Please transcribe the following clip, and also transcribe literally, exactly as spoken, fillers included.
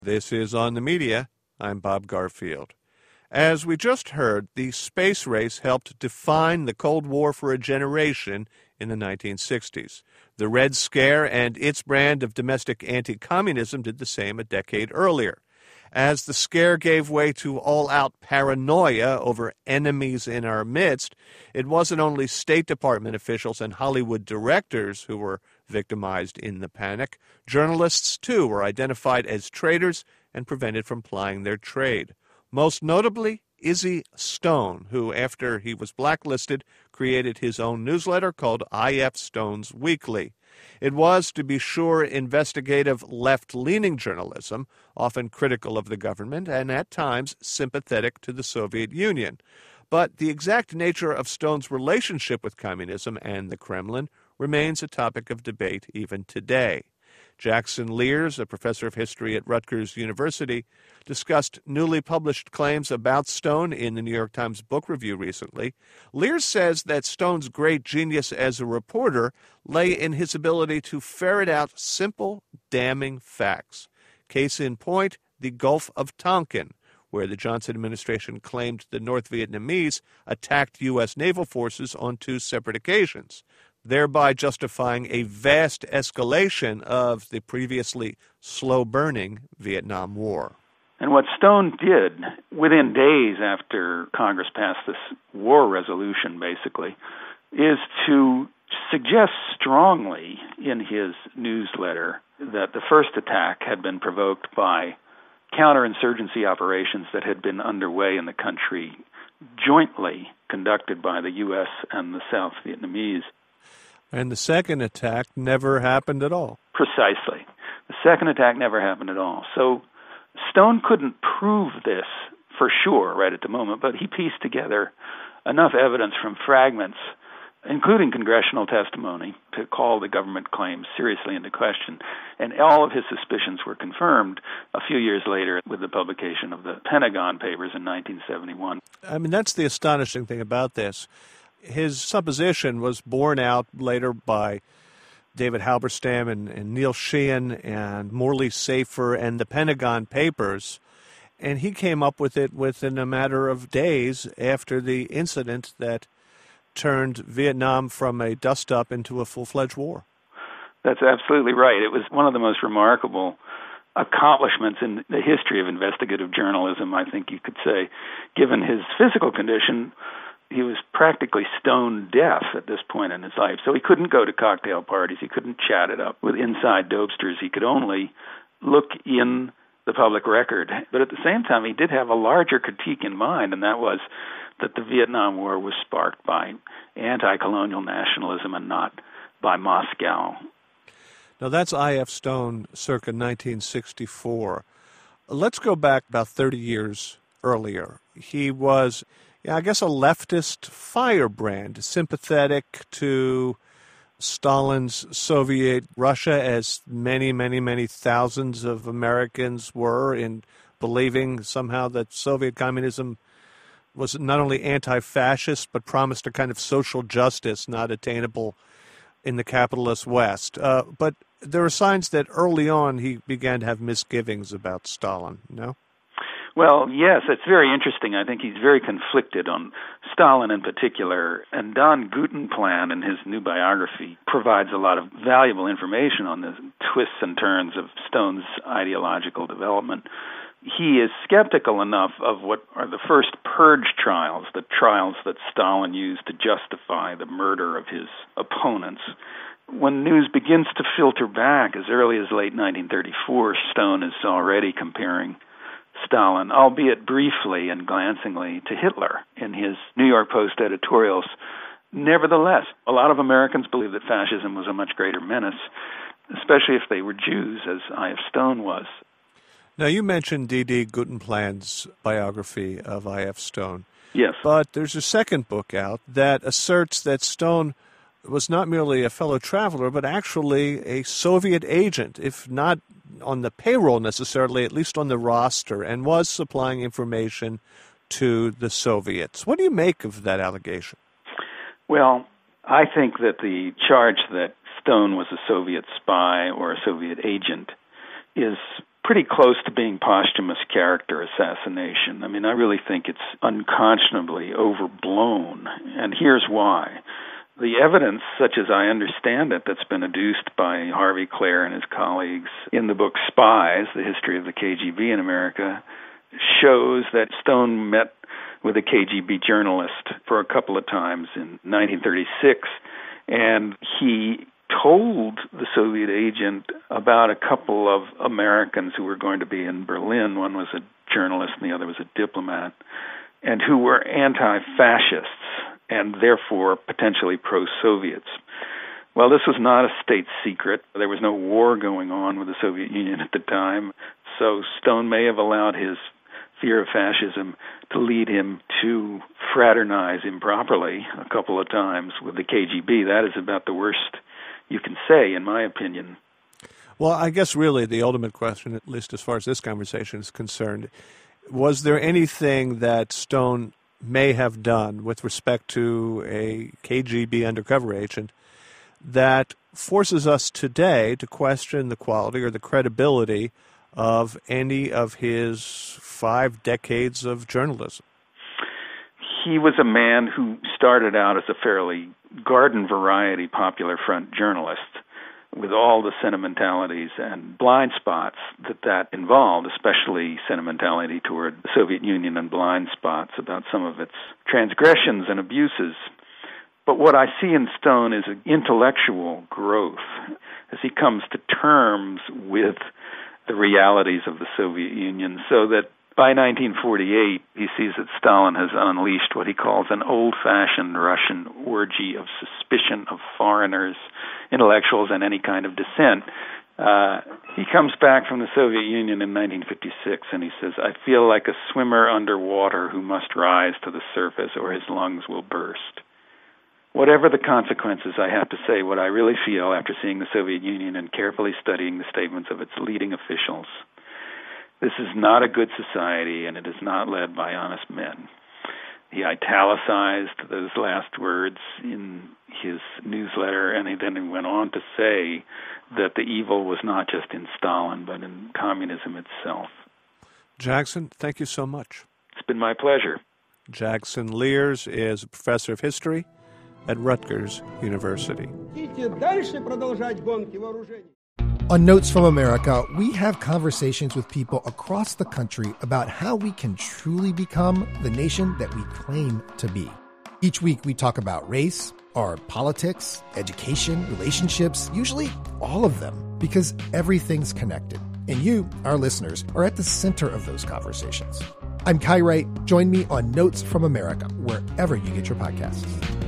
This is On the Media. I'm Bob Garfield. As we just heard, the space race helped define the Cold War for a generation in the nineteen sixties. The Red Scare and its brand of domestic anti-communism did the same a decade earlier. As the scare gave way to all-out paranoia over enemies in our midst, it wasn't only State Department officials and Hollywood directors who were victimized in the panic. Journalists, too, were identified as traitors and prevented from plying their trade. Most notably, Izzy Stone, who, after he was blacklisted, created his own newsletter called I F Stone's Weekly. It was, to be sure, investigative left-leaning journalism, often critical of the government and at times sympathetic to the Soviet Union. But the exact nature of Stone's relationship with communism and the Kremlin remains a topic of debate even today. Jackson Lears, a professor of history at Rutgers University, discussed newly published claims about Stone in the New York Times Book Review recently. Lears says that Stone's great genius as a reporter lay in his ability to ferret out simple, damning facts. Case in point, the Gulf of Tonkin, where the Johnson administration claimed the North Vietnamese attacked U S naval forces on two separate occasions, thereby justifying a vast escalation of the previously slow-burning Vietnam War. And what Stone did within days after Congress passed this war resolution, basically, is to suggest strongly in his newsletter that the first attack had been provoked by counterinsurgency operations that had been underway in the country, jointly conducted by the U S and the South Vietnamese. And the second attack never happened at all. Precisely. The second attack never happened at all. So Stone couldn't prove this for sure right at the moment, but he pieced together enough evidence from fragments, including congressional testimony, to call the government claims seriously into question. And all of his suspicions were confirmed a few years later with the publication of the Pentagon Papers in nineteen seventy-one. I mean, that's the astonishing thing about this. His supposition was borne out later by David Halberstam and, and Neil Sheehan and Morley Safer and the Pentagon Papers, and he came up with it within a matter of days after the incident that turned Vietnam from a dust-up into a full-fledged war. That's absolutely right. It was one of the most remarkable accomplishments in the history of investigative journalism, I think you could say. Given his physical condition, he was practically stone deaf at this point in his life, so he couldn't go to cocktail parties. He couldn't chat it up with inside dopesters. He could only look in the public record. But at the same time, he did have a larger critique in mind, and that was that the Vietnam War was sparked by anti-colonial nationalism and not by Moscow. Now, that's I F Stone circa nineteen sixty-four. Let's go back about thirty years earlier. He was, yeah, I guess, a leftist firebrand, sympathetic to Stalin's Soviet Russia, as many, many, many thousands of Americans were, in believing somehow that Soviet communism was not only anti-fascist, but promised a kind of social justice not attainable in the capitalist West. Uh, but there are signs that early on he began to have misgivings about Stalin, no? Well, yes, it's very interesting. I think he's very conflicted on Stalin in particular, and Don Guttenplan in his new biography provides a lot of valuable information on the twists and turns of Stone's ideological development. He is skeptical enough of what are the first purge trials, the trials that Stalin used to justify the murder of his opponents. When news begins to filter back as early as late nineteen thirty-four, Stone is already comparing Stalin, albeit briefly and glancingly, to Hitler in his New York Post editorials. Nevertheless, a lot of Americans believe that fascism was a much greater menace, especially if they were Jews, as I F Stone was. Now, you mentioned D D Guttenplan's biography of I F Stone. Yes. But there's a second book out that asserts that Stone was not merely a fellow traveler, but actually a Soviet agent, if not on the payroll necessarily, at least on the roster, and was supplying information to the Soviets. What do you make of that allegation? Well, I think that the charge that Stone was a Soviet spy or a Soviet agent is pretty close to being posthumous character assassination. I mean, I really think it's unconscionably overblown, and here's why. The evidence, such as I understand it, that's been adduced by Harvey Clare and his colleagues in the book Spies, The History of the K G B in America, shows that Stone met with a K G B journalist for a couple of times in nineteen thirty-six, and he told the Soviet agent about a couple of Americans who were going to be in Berlin. One was a journalist and the other was a diplomat, and who were anti-fascists and therefore potentially pro-Soviets. Well, this was not a state secret. There was no war going on with the Soviet Union at the time, so Stone may have allowed his fear of fascism to lead him to fraternize improperly a couple of times with the K G B. That is about the worst you can say, in my opinion. Well, I guess really the ultimate question, at least as far as this conversation is concerned, was there anything that Stone may have done with respect to a K G B undercover agent that forces us today to question the quality or the credibility of any of his five decades of journalism? He was a man who started out as a fairly garden variety Popular Front journalist with all the sentimentalities and blind spots that that involved, especially sentimentality toward the Soviet Union and blind spots about some of its transgressions and abuses. But what I see in Stone is an intellectual growth as he comes to terms with the realities of the Soviet Union, so that by nineteen forty-eight, he sees that Stalin has unleashed what he calls an old-fashioned Russian orgy of suspicion of foreigners, intellectuals, and any kind of dissent. Uh, he comes back from the Soviet Union in nineteen fifty-six, and he says, "I feel like a swimmer underwater who must rise to the surface or his lungs will burst." Whatever the consequences, I have to say what I really feel after seeing the Soviet Union and carefully studying the statements of its leading officials. This is not a good society, and it is not led by honest men. He italicized those last words in his newsletter, and he then went on to say that the evil was not just in Stalin, but in communism itself. Jackson, thank you so much. It's been my pleasure. Jackson Lears is a professor of history at Rutgers University. On Notes from America, we have conversations with people across the country about how we can truly become the nation that we claim to be. Each week we talk about race, our politics, education, relationships, usually all of them, because everything's connected. And you, our listeners, are at the center of those conversations. I'm Kai Wright. Join me on Notes from America, wherever you get your podcasts.